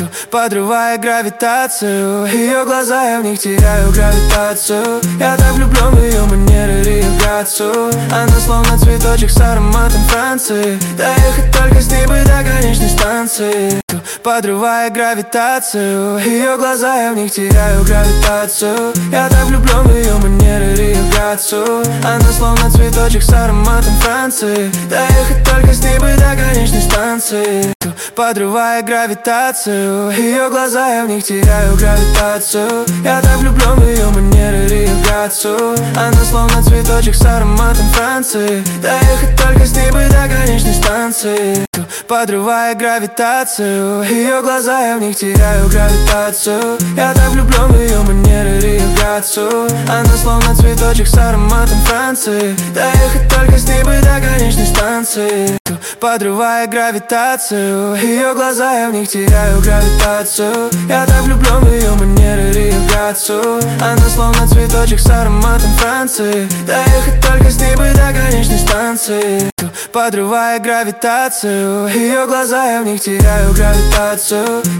подрывая гравитацию. Ее глаза, я в них теряю гравитацию. Я так влюблен в ее манеры, реагацию. Она словно цветочек с ароматом Франции. Доехать только с ней бы до конечной станции, подрывая гравитацию. Ее глаза, я в них теряю гравитацию. Я так влюблен в ее манеры, реагацию. Она словно цветочек с ароматом Франции. Доехать только с ней бы до конечной станции, подрывая гравитацию. Ее глаза, я в них теряю гравитацию. Я так влюблен в ее манеры, реагацию. Она словно цветочек с ароматом Франции. Доехать только с ней бы до конечной станции, подрывая гравитацию. Ее глаза, я в них теряю гравитацию. Я так влюблен в ее манеры, реагацию. Она словно цветочек с ароматом Франции. Доехать только с ней бы до конечной станции, подрывая гравитацию. Ее глаза, я в них теряю гравитацию. Я так влюблен в ее манеры, реагацию. Она словно цветочек с ароматом Франции. Доехать только с ней бы до конечной станции, подрывая гравитацию. Ее глаза, я в них теряю гравитацию.